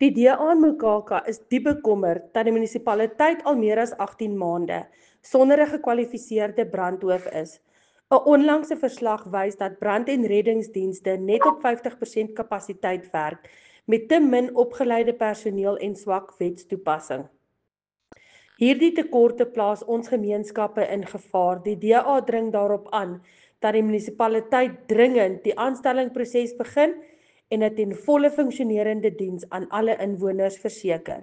Die DA in Mokaka is diep bekommerd dat die munisipaliteit al meer as 18 maande sonder 'n gekwalifiseerde brandhoof is. 'n Onlangse verslag wys dat brand- en reddingsdienste net op 50% kapasiteit werk, met te min opgeleide personeel en swak wetstoepassing. Hierdie tekorte plaas ons gemeenskappe in gevaar. Die DA dring daarop aan dat die munisipaliteit dringend die aanstellingproses begin en 'n ten volle funksionerende diens aan alle inwoners verseker.